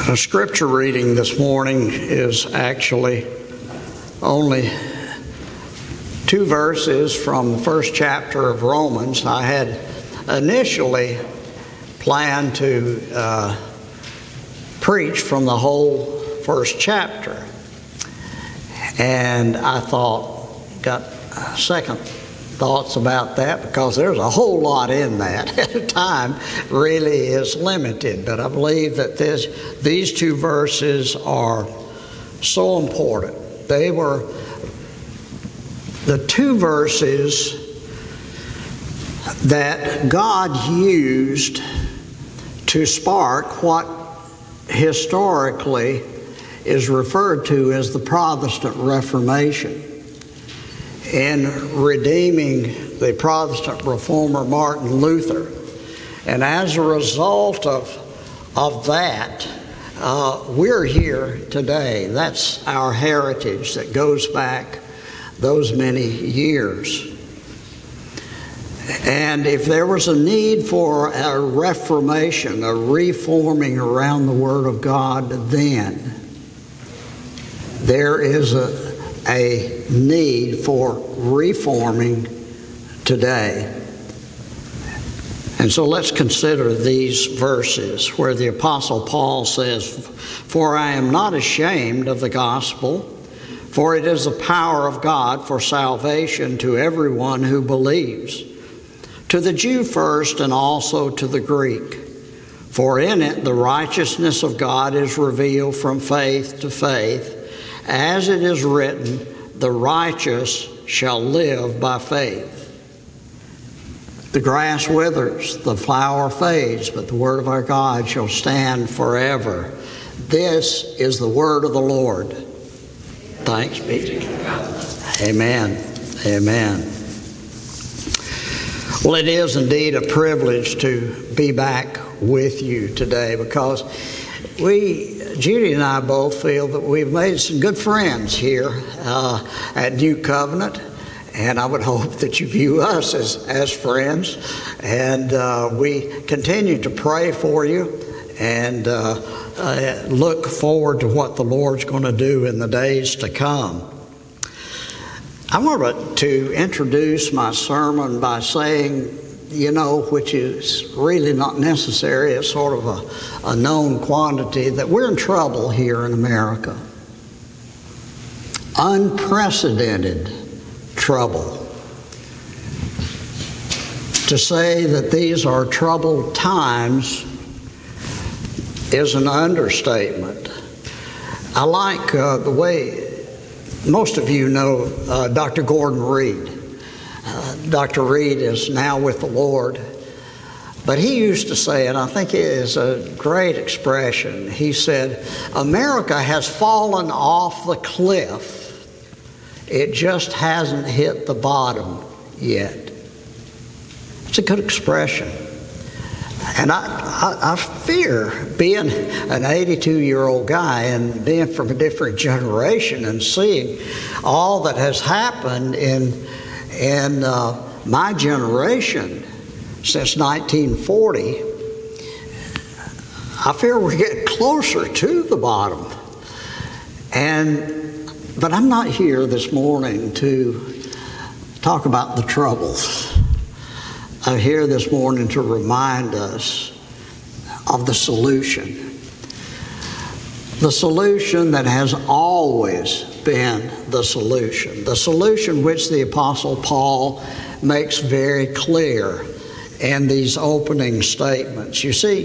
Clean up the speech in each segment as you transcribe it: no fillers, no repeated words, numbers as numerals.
A scripture reading this morning is actually only 2 verses from the first chapter of Romans. I had initially planned to preach from the whole first chapter, and I got second thoughts about that because there's a whole lot in that. Time really is limited, but I believe that these 2 verses are so important. They were the 2 verses that God used to spark what historically is referred to as the Protestant Reformation, in redeeming the Protestant reformer Martin Luther. And as a result of that, we're here today. That's our heritage that goes back those many years. And if there was a need for a reformation, a reforming around the Word of God, then there is a need for reforming today. And so let's consider these verses where the Apostle Paul says, "For I am not ashamed of the gospel, for it is the power of God for salvation to everyone who believes, to the Jew first and also to the Greek. For in it the righteousness of God is revealed from faith to faith, as it is written, the righteous shall live by faith. The grass withers, the flower fades, but the word of our God shall stand forever." This is the word of the Lord. Thanks be to God. Amen. Amen. Well, it is indeed a privilege to be back with you today because Judy and I both feel that we've made some good friends here at New Covenant, and I would hope that you view us as friends. And we continue to pray for you and look forward to what the Lord's going to do in the days to come. I want to introduce my sermon by saying, which is really not necessary, it's sort of a known quantity, that we're in trouble here in America. Unprecedented trouble. To say that these are troubled times is an understatement. I like the way most of you know Dr. Gordon Reed. Dr. Reed is now with the Lord, but he used to say, and I think it is a great expression, he said, "America has fallen off the cliff. It just hasn't hit the bottom yet." It's a good expression. And I fear, being an 82-year-old guy and being from a different generation and seeing all that has happened in my generation since 1940, I fear we're getting closer to the bottom. But I'm not here this morning to talk about the troubles. I'm here this morning to remind us of the solution. The solution that has always been the solution which the Apostle Paul makes very clear in these opening statements. You see,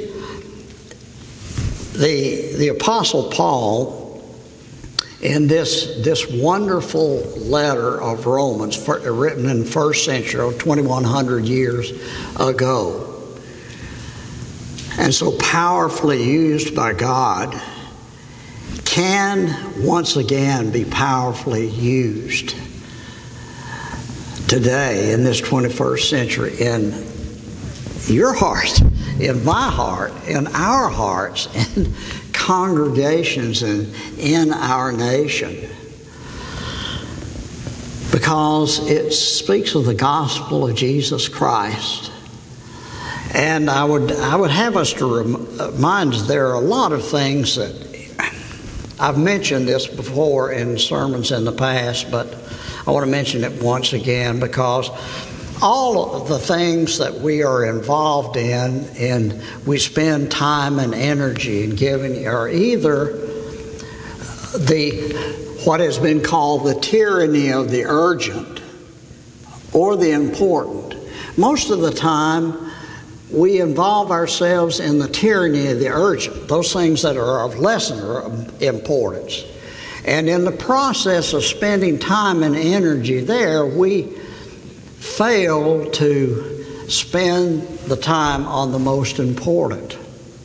the Apostle Paul, in this wonderful letter of Romans, written in the first century, 2,100 years ago, and so powerfully used by God, can once again be powerfully used today in this 21st century in your heart, in my heart, in our hearts, in congregations and in our nation. Because it speaks of the gospel of Jesus Christ And I would have us to remind us there are a lot of things that I've mentioned this before in sermons in the past, but I want to mention it once again, because all of the things that we are involved in and we spend time and energy in giving are either what has been called the tyranny of the urgent or the important. Most of the time, we involve ourselves in the tyranny of the urgent, those things that are of lesser importance. And in the process of spending time and energy there, we fail to spend the time on the most important.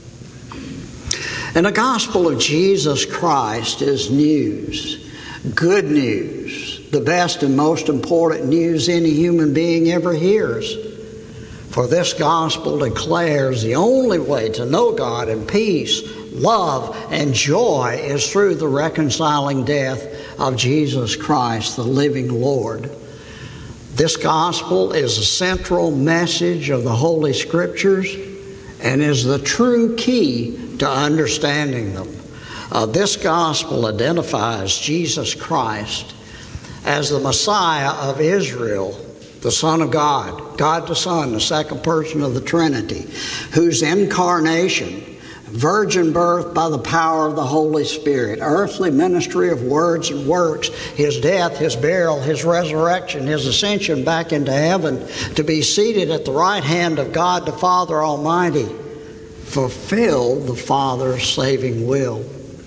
And the gospel of Jesus Christ is news, good news, the best and most important news any human being ever hears. For this gospel declares the only way to know God in peace, love, and joy is through the reconciling death of Jesus Christ, the living Lord. This gospel is a central message of the Holy Scriptures and is the true key to understanding them. This gospel identifies Jesus Christ as the Messiah of Israel, the Son of God, God the Son, the second person of the Trinity, whose incarnation, virgin birth by the power of the Holy Spirit, earthly ministry of words and works, his death, his burial, his resurrection, his ascension back into heaven to be seated at the right hand of God the Father Almighty, fulfilled the Father's saving will.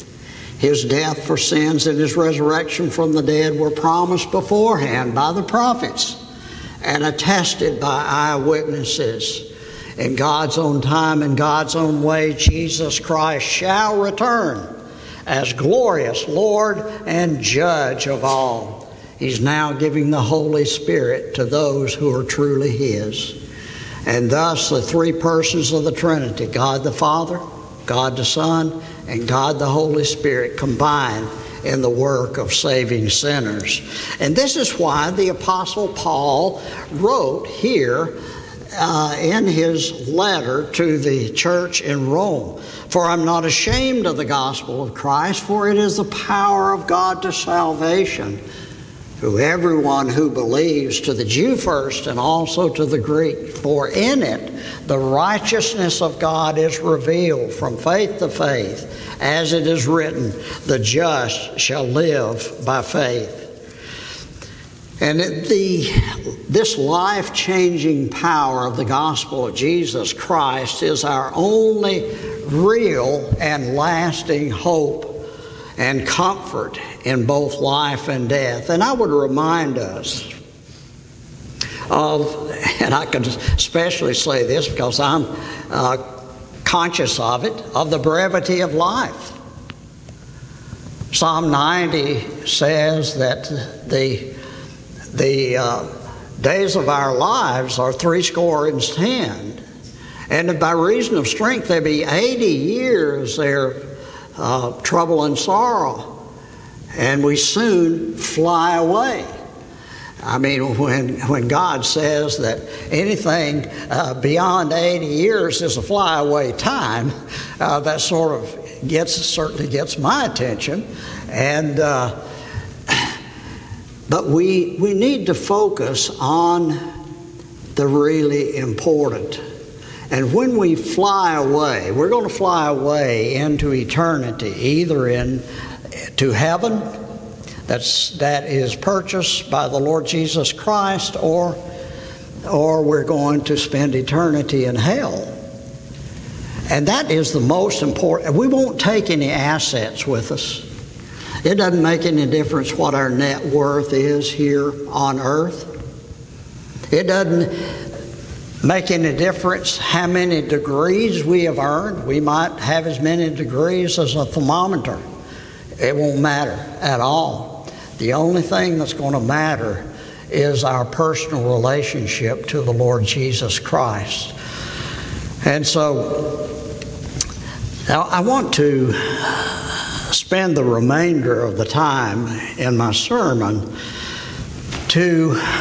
His death for sins and his resurrection from the dead were promised beforehand by the prophets and attested by eyewitnesses. In God's own time and God's own way, Jesus Christ shall return as glorious Lord and Judge of all. He's now giving the Holy Spirit to those who are truly His. And thus the three persons of the Trinity, God the Father, God the Son, and God the Holy Spirit combine in the work of saving sinners. And this is why the Apostle Paul wrote here in his letter to the church in Rome, "For I'm not ashamed of the gospel of Christ, for it is the power of God to salvation to everyone who believes, to the Jew first and also to the Greek. For in it the righteousness of God is revealed from faith to faith, as it is written, the just shall live by faith." And this life-changing power of the gospel of Jesus Christ is our only real and lasting hope and comfort in both life and death. And I would remind us of, and I can especially say this because I'm conscious of it, of the brevity of life. Psalm 90 says that the days of our lives are 70, and by reason of strength there be 80 years there trouble and sorrow, and we soon fly away. I mean, when God says that anything beyond 80 years is a flyaway time, that sort of certainly gets my attention, and but we need to focus on the really important. And when we fly away, we're going to fly away into eternity, either to heaven, that is purchased by the Lord Jesus Christ, or we're going to spend eternity in hell. And that is the most important. We won't take any assets with us. It doesn't make any difference what our net worth is here on earth. It doesn't make any difference how many degrees we have earned. We might have as many degrees as a thermometer. It won't matter at all. The only thing that's going to matter is our personal relationship to the Lord Jesus Christ. And so now I want to spend the remainder of the time in my sermon to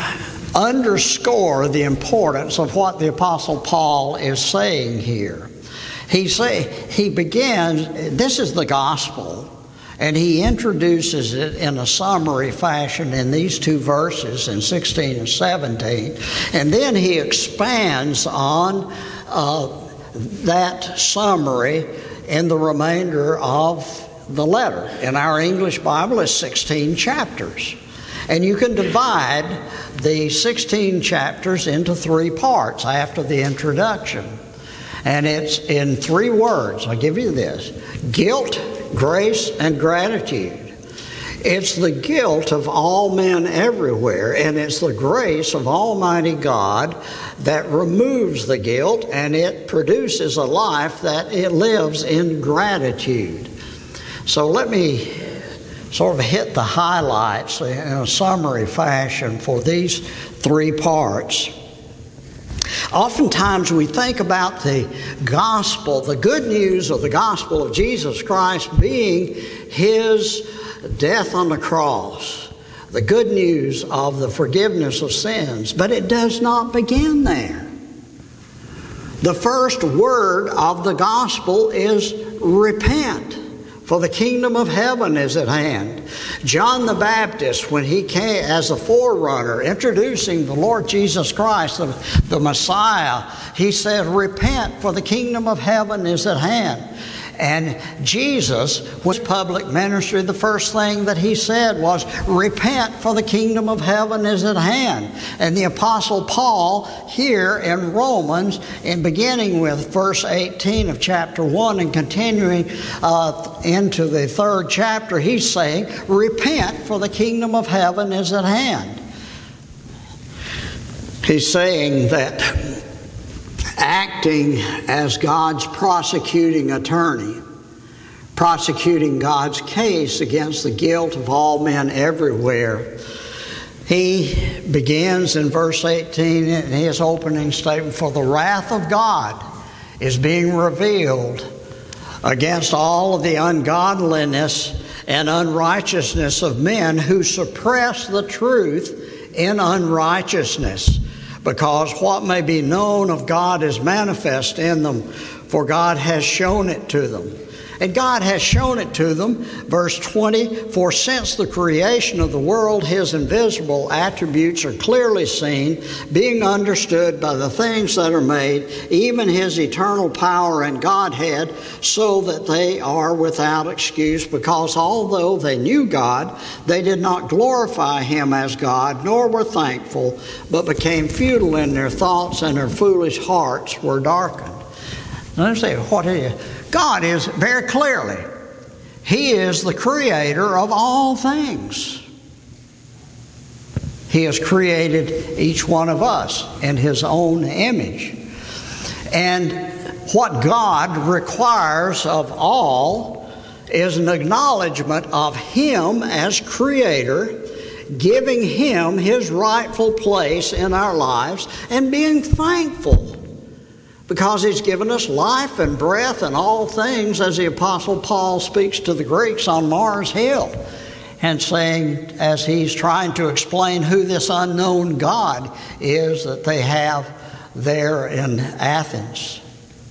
underscore the importance of what the Apostle Paul is saying here. He begins, this is the gospel, and he introduces it in a summary fashion in these two verses in 16 and 17, and then he expands on that summary in the remainder of the letter. In our English Bible, it's 16 chapters. And you can divide the 16 chapters into 3 parts after the introduction. And it's in 3 words. I'll give you this: guilt, grace, and gratitude. It's the guilt of all men everywhere, and it's the grace of Almighty God that removes the guilt, and it produces a life that it lives in gratitude. So let me sort of hit the highlights in a summary fashion for these 3 parts. Oftentimes we think about the gospel, the good news of the gospel of Jesus Christ being His death on the cross, the good news of the forgiveness of sins, but it does not begin there. The first word of the gospel is repent, for the kingdom of heaven is at hand. John the Baptist, when he came as a forerunner, introducing the Lord Jesus Christ, the Messiah, he said, repent, for the kingdom of heaven is at hand. And Jesus, was public ministry, the first thing that he said was, repent, for the kingdom of heaven is at hand. And the Apostle Paul here in Romans, in beginning with verse 18 of chapter 1 and continuing into the 3rd chapter, he's saying, repent, for the kingdom of heaven is at hand. He's saying that acting as God's prosecuting attorney, prosecuting God's case against the guilt of all men everywhere, he begins in verse 18 in his opening statement, for the wrath of God is being revealed against all of the ungodliness and unrighteousness of men who suppress the truth in unrighteousness, because what may be known of God is manifest in them, for God has shown it to them. And God has shown it to them, verse 20, for since the creation of the world, His invisible attributes are clearly seen, being understood by the things that are made, even His eternal power and Godhead, so that they are without excuse, because although they knew God, they did not glorify Him as God, nor were thankful, but became futile in their thoughts, and their foolish hearts were darkened. Now, let me say, what is it? God is very clearly, He is the creator of all things. He has created each one of us in His own image. And what God requires of all is an acknowledgement of Him as creator, giving Him His rightful place in our lives, and being thankful, because He's given us life and breath and all things, as the Apostle Paul speaks to the Greeks on Mars Hill, and saying, as he's trying to explain who this unknown God is that they have there in Athens.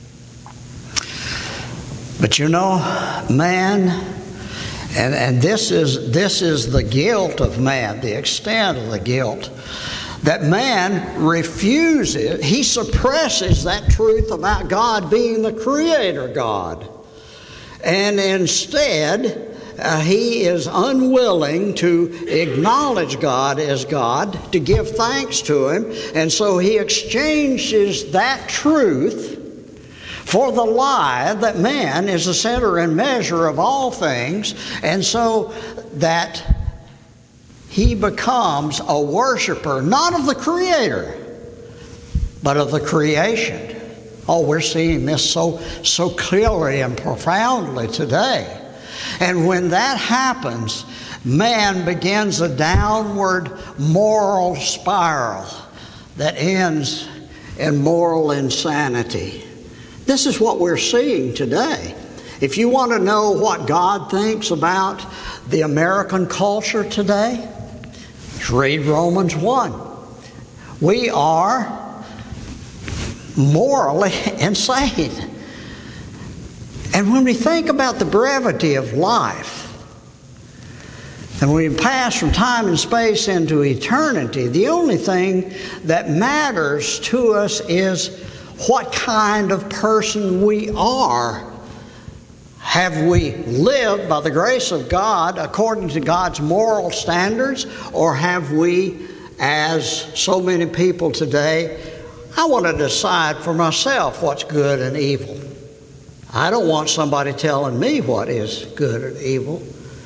But you know, man, and this is the guilt of man, the extent of the guilt, that man refuses, he suppresses that truth about God being the creator God. And instead, he is unwilling to acknowledge God as God, to give thanks to Him. And so he exchanges that truth for the lie that man is the center and measure of all things, and so that he becomes a worshiper, not of the Creator, but of the creation. Oh, we're seeing this so clearly and profoundly today. And when that happens, man begins a downward moral spiral that ends in moral insanity. This is what we're seeing today. If you want to know what God thinks about the American culture today, read Romans 1. We are morally insane. And when we think about the brevity of life, and we pass from time and space into eternity, the only thing that matters to us is what kind of person we are. Have we lived by the grace of God according to God's moral standards, or have we, as so many people today, I want to decide for myself what's good and evil. I don't want somebody telling me what is good and evil.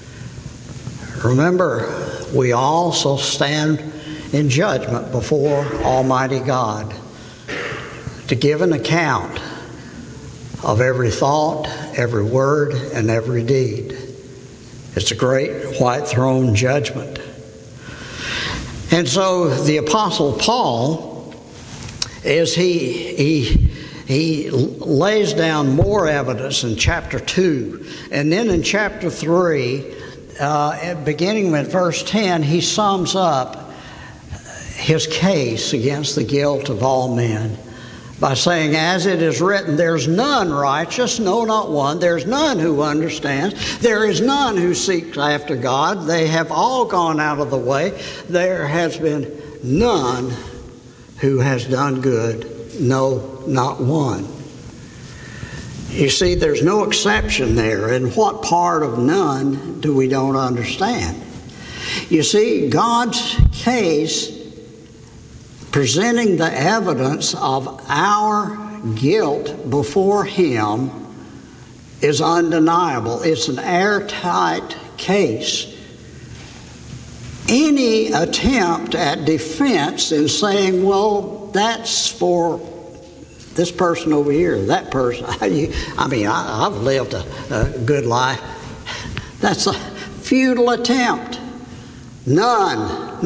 Remember, we also stand in judgment before Almighty God to give an account of every thought, every word, and every deed. It's a great white throne judgment. And so the Apostle Paul, as he lays down more evidence in chapter 2, and then in chapter 3, beginning with verse 10, he sums up his case against the guilt of all men by saying, as it is written, there's none righteous, no, not one. There's none who understands. There is none who seeks after God. They have all gone out of the way. There has been none who has done good, no, not one. You see, there's no exception there. And what part of none do we don't understand? You see, God's case presenting the evidence of our guilt before Him is undeniable. It's an airtight case. Any attempt at defense in saying, well, that's for this person over here, that person. I've lived a good life. That's a futile attempt. None.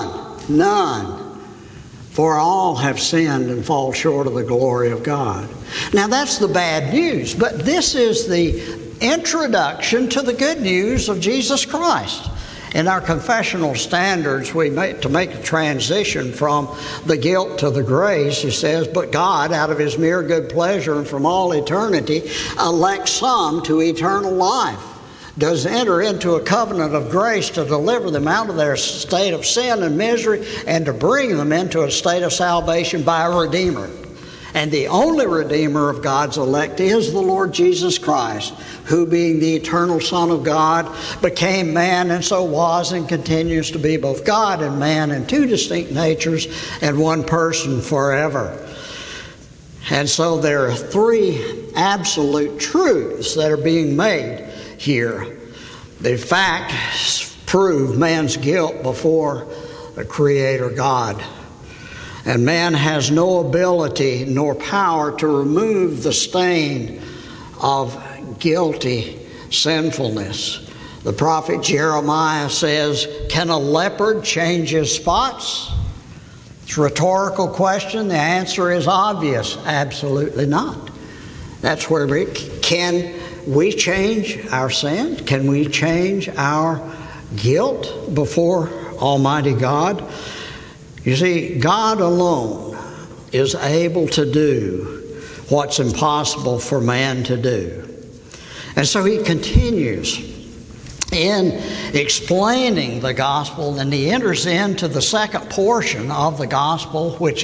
For all have sinned and fall short of the glory of God. Now that's the bad news, but this is the introduction to the good news of Jesus Christ. In our confessional standards, to make a transition from the guilt to the grace, he says, but God, out of His mere good pleasure and from all eternity, elects some to eternal life, does enter into a covenant of grace to deliver them out of their state of sin and misery and to bring them into a state of salvation by a Redeemer. And the only Redeemer of God's elect is the Lord Jesus Christ, who being the eternal Son of God became man and so was and continues to be both God and man in two distinct natures and one person forever. And so there are three absolute truths that are being made here. The facts prove man's guilt before the Creator God. And man has no ability nor power to remove the stain of guilty sinfulness. The prophet Jeremiah says, can a leopard change his spots? It's a rhetorical question. The answer is obvious. Absolutely not. That's where can we change our sin? Can we change our guilt before Almighty God? You see, God alone is able to do what's impossible for man to do. And so he continues in explaining the gospel, and he enters into the second portion of the gospel, which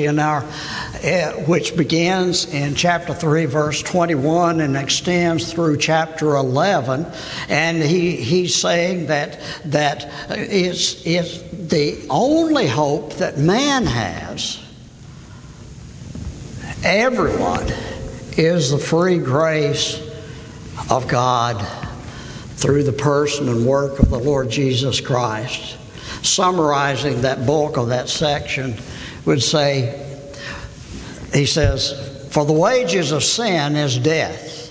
begins in chapter 3, verse 21, and extends through chapter 11. And he's saying that it's the only hope that man has. Everyone is the free grace of God through the person and work of the Lord Jesus Christ. Summarizing that bulk of that section would say, he says, for the wages of sin is death.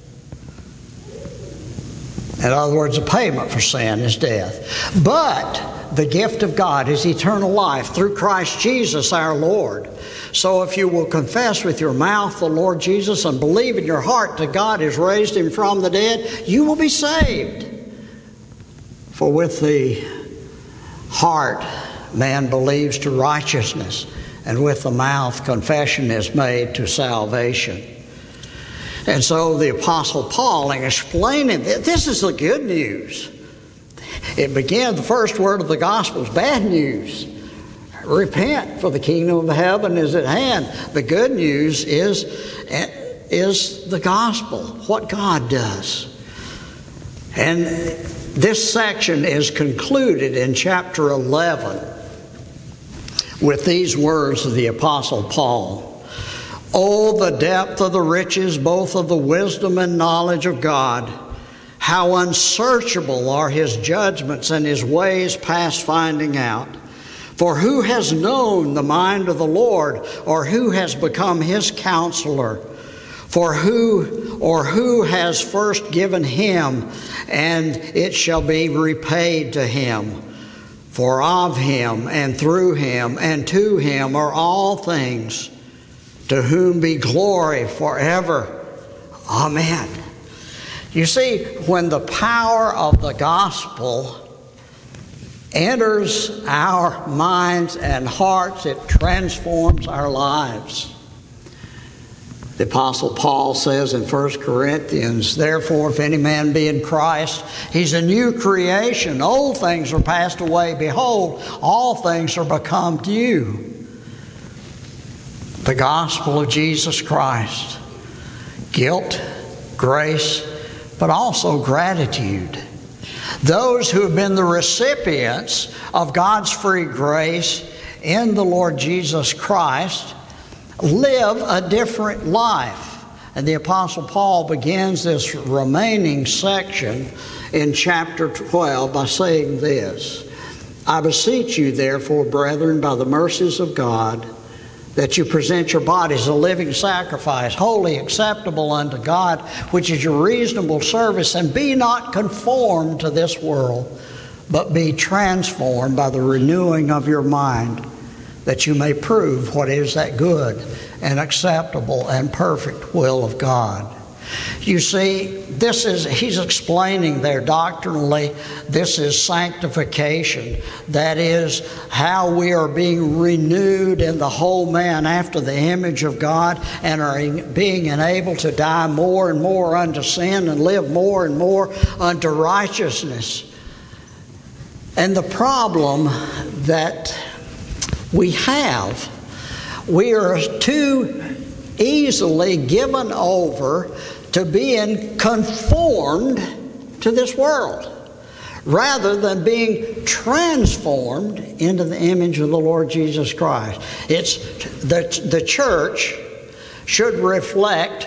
In other words, the payment for sin is death. But the gift of God is eternal life through Christ Jesus our Lord. So if you will confess with your mouth the Lord Jesus and believe in your heart that God has raised Him from the dead, you will be saved. For with the heart man believes to righteousness, and with the mouth confession is made to salvation. And so the Apostle Paul, in explaining this is the good news. It began, the first word of the gospel is bad news. Repent, for the kingdom of heaven is at hand. The good news is the gospel, what God does. And this section is concluded in chapter 11 with these words of the Apostle Paul. Oh, the depth of the riches, both of the wisdom and knowledge of God. How unsearchable are His judgments and His ways past finding out. For who has known the mind of the Lord, or who has become His counselor? For who has first given Him, and it shall be repaid to Him? For of Him, and through Him, and to Him are all things, to whom be glory forever. Amen. You see, when the power of the gospel enters our minds and hearts, it transforms our lives. The Apostle Paul says in 1 Corinthians, therefore, if any man be in Christ, he's a new creation. Old things are passed away. Behold, all things are become new. The gospel of Jesus Christ. Guilt, grace, but also gratitude. Those who have been the recipients of God's free grace in the Lord Jesus Christ live a different life. And the Apostle Paul begins this remaining section in chapter 12 by saying this: I beseech you, therefore, brethren, by the mercies of God, that you present your bodies a living sacrifice, wholly acceptable unto God, which is your reasonable service, and be not conformed to this world, but be transformed by the renewing of your mind, that you may prove what is that good and acceptable and perfect will of God. You see, he's explaining there doctrinally, this is sanctification. That is how we are being renewed in the whole man after the image of God, and are being enabled to die more and more unto sin and live more and more unto righteousness. And the problem that we are too easily given over to being conformed to this world, rather than being transformed into the image of the Lord Jesus Christ. It's the church should reflect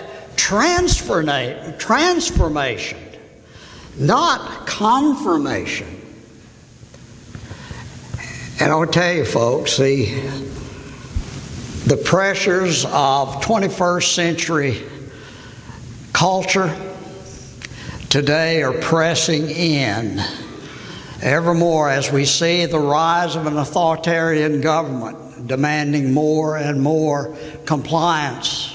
transformation, not confirmation. And I'll tell you, folks, the pressures of 21st century culture today are pressing in evermore as we see the rise of an authoritarian government demanding more and more compliance.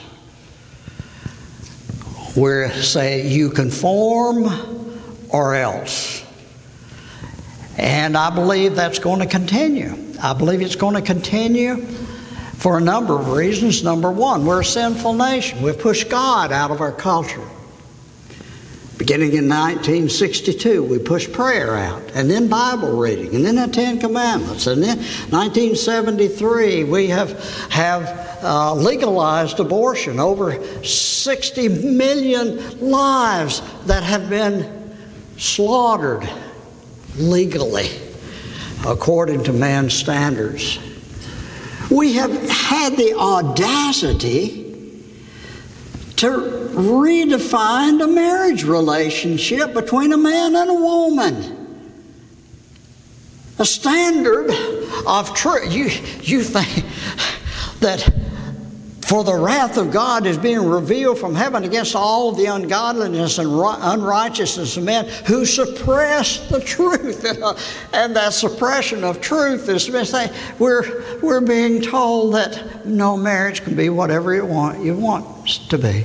We say you conform or else. And I believe that's going to continue. I believe it's going to continue for a number of reasons. Number one, we're a sinful nation. We've pushed God out of our culture. Beginning in 1962, we pushed prayer out, and then Bible reading, and then the Ten Commandments. And then 1973, we have legalized abortion. Over 60 million lives that have been slaughtered legally, according to man's standards. We have had the audacity to redefine the marriage relationship between a man and a woman. A standard of truth. You think that for the wrath of God is being revealed from heaven against all of the ungodliness and unrighteousness of men who suppress the truth. And that suppression of truth is we're being told that no, marriage can be whatever you want it to be.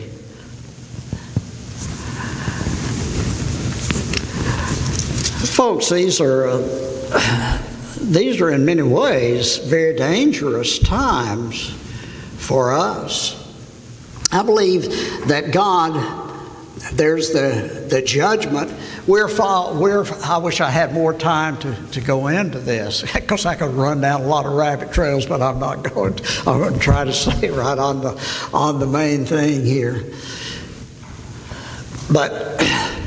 Folks, these are these are in many ways very dangerous times for us. I believe that God, there's the judgment. I wish I had more time to go into this, because I could run down a lot of rabbit trails, but I'm not going to. I'm going to try to stay right on the main thing here. But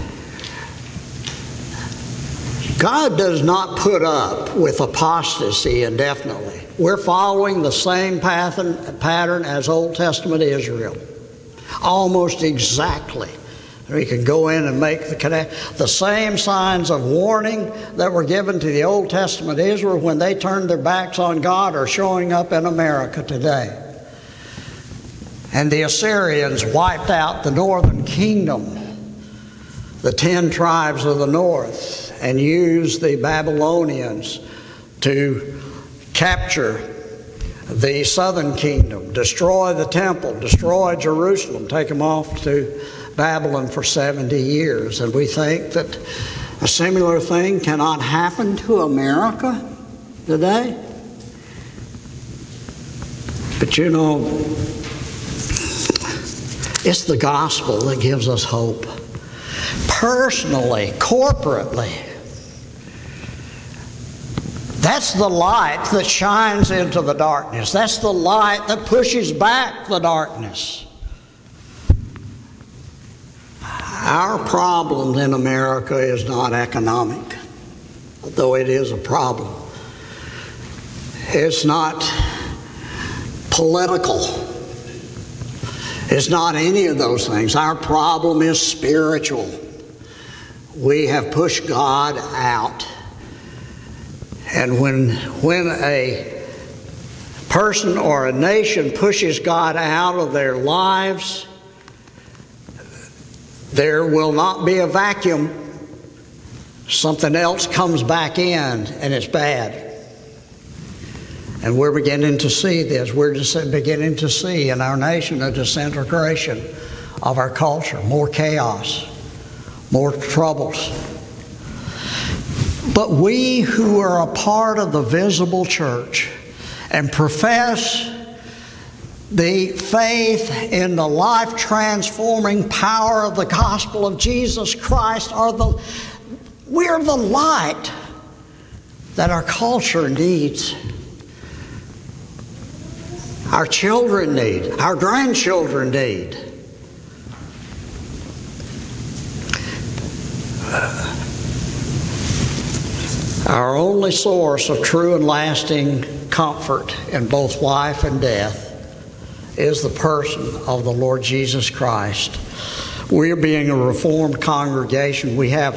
God does not put up with apostasy indefinitely. We're following the same pattern as Old Testament Israel, almost exactly. We can go in and make the same signs of warning that were given to the Old Testament Israel when they turned their backs on God are showing up in America today. And the Assyrians wiped out the northern kingdom, the 10 tribes of the north, and used the Babylonians to capture the southern kingdom, destroy the temple, destroy Jerusalem, take them off to Babylon for 70 years. And we think that a similar thing cannot happen to America today. But you know, it's the gospel that gives us hope. Personally, corporately, that's the light that shines into the darkness. That's the light that pushes back the darkness. Our problem in America is not economic, though it is a problem. It's not political. It's not any of those things. Our problem is spiritual. We have pushed God out. And when a person or a nation pushes God out of their lives, there will not be a vacuum. Something else comes back in, and it's bad. And we're beginning to see this. We're just beginning to see in our nation a disintegration of our culture, more chaos, more troubles. But we who are a part of the visible church and profess the faith in the life-transforming power of the gospel of Jesus Christ we're the light that our culture needs. Our children need, our grandchildren need. Our only source of true and lasting comfort in both life and death is the person of the Lord Jesus Christ. We're being a Reformed congregation.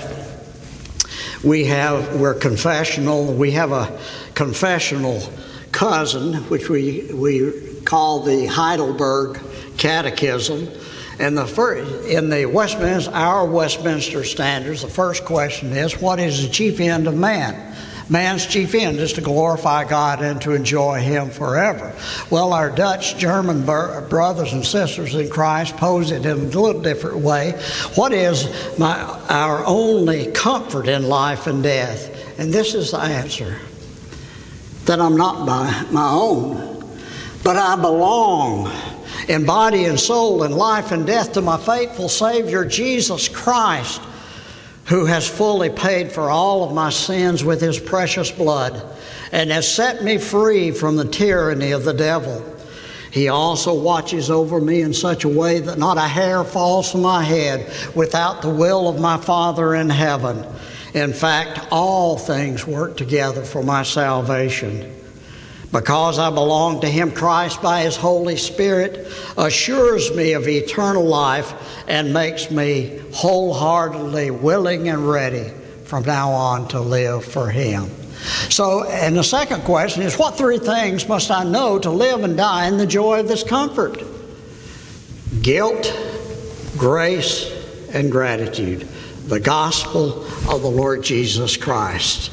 We're confessional. We have a confessional cousin, which we call the Heidelberg Catechism. And in the Westminster Standards, the first question is, what is the chief end of man? Man's chief end is to glorify God and to enjoy Him forever. Well, our Dutch-German brothers and sisters in Christ pose it in a little different way. What is our only comfort in life and death? And this is the answer: that I'm not my own, but I belong in body and soul, in life and death, to my faithful Savior, Jesus Christ, who has fully paid for all of my sins with His precious blood and has set me free from the tyranny of the devil. He also watches over me in such a way that not a hair falls from my head without the will of my Father in heaven. In fact, all things work together for my salvation. Because I belong to Him, Christ, by His Holy Spirit, assures me of eternal life and makes me wholeheartedly willing and ready from now on to live for Him. So, and the second question is, what three things must I know to live and die in the joy of this comfort? Guilt, grace, and gratitude. The gospel of the Lord Jesus Christ.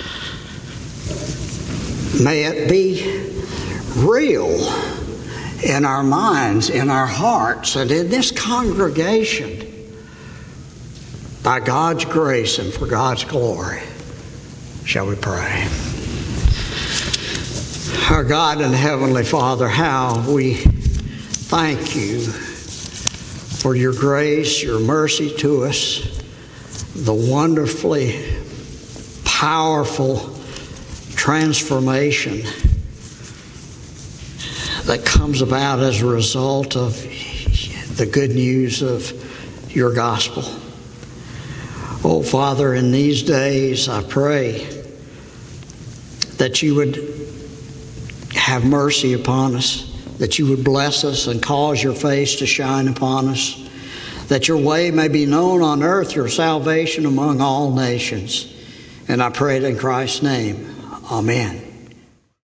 May it be real in our minds, in our hearts, and in this congregation, by God's grace and for God's glory. Shall we pray? Our God and Heavenly Father, how we thank you for your grace, your mercy to us, the wonderfully powerful transformation that comes about as a result of the good news of your gospel. Oh, Father, in these days, I pray that you would have mercy upon us, that you would bless us and cause your face to shine upon us, that your way may be known on earth, your salvation among all nations. And I pray it in Christ's name. Amen.